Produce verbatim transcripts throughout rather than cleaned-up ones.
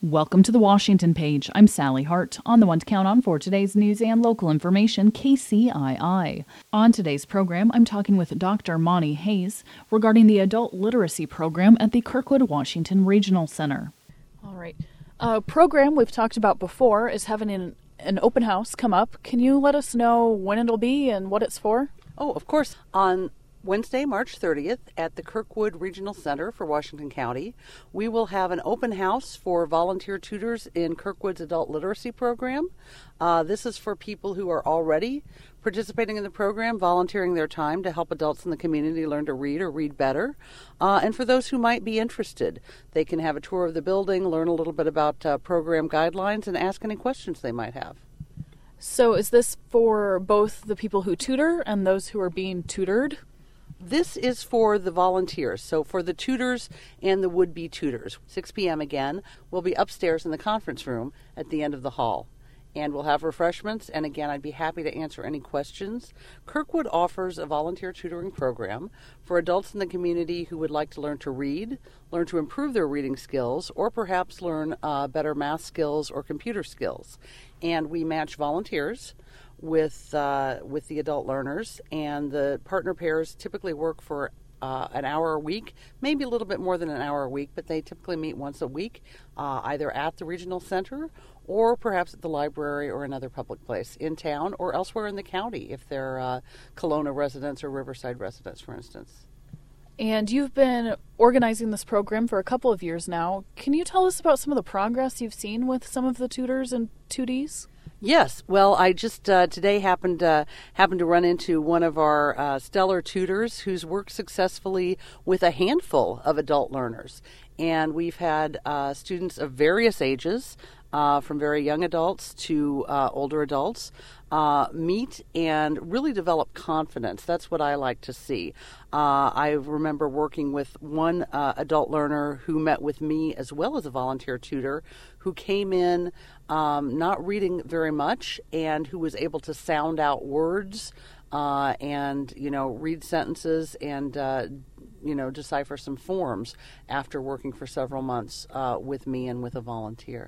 Welcome to the Washington Page. I'm Sally Hart, on the one to count on for today's news and local information, K C I I. On today's program, I'm talking with Doctor Monty Hayes regarding the adult literacy program at the Kirkwood Washington Regional Center. All right. A program we've talked about before is having an, an open house come up. Can you let us know when it'll be and what it's for? Oh, of course. On Wednesday, March thirtieth, at the Kirkwood Regional Center for Washington County, we will have an open house for volunteer tutors in Kirkwood's adult literacy program. Uh, this is for people who are already participating in the program, volunteering their time to help adults in the community learn to read or read better. Uh, and for those who might be interested, they can have a tour of the building, learn a little bit about uh, program guidelines, and ask any questions they might have. So is this for both the people who tutor and those who are being tutored? This is for the volunteers, so for the tutors and the would-be tutors. six p.m. again, we'll be upstairs in the conference room at the end of the hall. And we'll have refreshments, and again, I'd be happy to answer any questions. Kirkwood offers a volunteer tutoring program for adults in the community who would like to learn to read, learn to improve their reading skills, or perhaps learn uh, better math skills or computer skills. And we match volunteers with uh, with the adult learners, and the partner pairs typically work for uh, an hour a week, maybe a little bit more than an hour a week, but they typically meet once a week, uh, either at the regional center or perhaps at the library or another public place in town or elsewhere in the county if they're uh, Kelowna residents or Riverside residents, for instance. And you've been organizing this program for a couple of years now. Can you tell us about some of the progress you've seen with some of the tutors and tutees? Yes. Well, I just uh, today happened uh, happened to run into one of our uh, stellar tutors who's worked successfully with a handful of adult learners. And we've had uh, students of various ages, uh, from very young adults to uh, older adults, uh, meet and really develop confidence. That's what I like to see. Uh, I remember working with one uh, adult learner who met with me as well as a volunteer tutor who came in um, not reading very much and who was able to sound out words uh, and, you know, read sentences and uh, you know, decipher some forms after working for several months uh, with me and with a volunteer.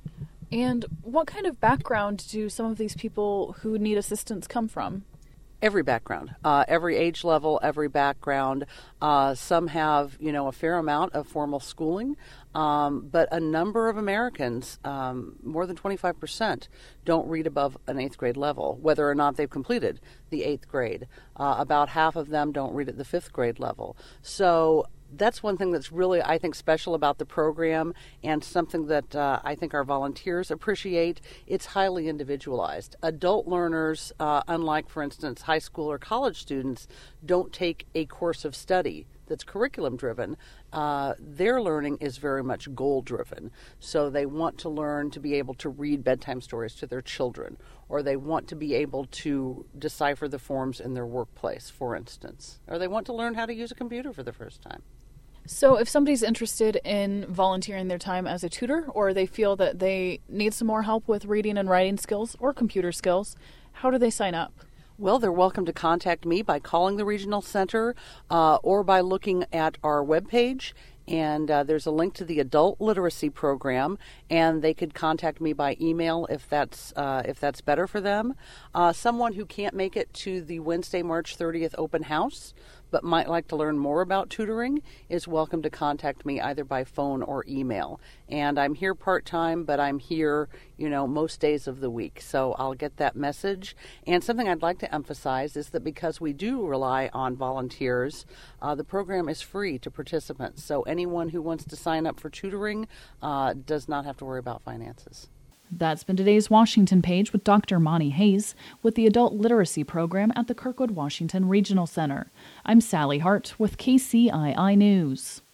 And what kind of background do some of these people who need assistance come from? Every background, uh, every age level, every background. Uh, some have, you know, a fair amount of formal schooling, um, but a number of Americans, um, more than twenty-five percent, don't read above an eighth grade level, whether or not they've completed the eighth grade. Uh, about half of them don't read at the fifth grade level. So that's one thing that's really, I think, special about the program and something that uh, I think our volunteers appreciate. It's highly individualized. Adult learners, uh, unlike, for instance, high school or college students, don't take a course of study that's curriculum-driven. Uh, their learning is very much goal-driven. So they want to learn to be able to read bedtime stories to their children, or they want to be able to decipher the forms in their workplace, for instance, or they want to learn how to use a computer for the first time. So if somebody's interested in volunteering their time as a tutor, or they feel that they need some more help with reading and writing skills or computer skills, how do they sign up? Well, they're welcome to contact me by calling the Regional Center uh, or by looking at our webpage. And uh, there's a link to the adult literacy program, and they could contact me by email if that's uh, if that's better for them. Uh, someone who can't make it to the Wednesday, March thirtieth open house but might like to learn more about tutoring is welcome to contact me either by phone or email. And I'm here part-time, but I'm here, you know, most days of the week. So I'll get that message. And something I'd like to emphasize is that because we do rely on volunteers, uh, the program is free to participants. So anyone who wants to sign up for tutoring uh, does not have to worry about finances. That's been today's Washington Page with Doctor Monty Hayes with the Adult Literacy Program at the Kirkwood Washington Regional Center. I'm Sally Hart with K C I I News.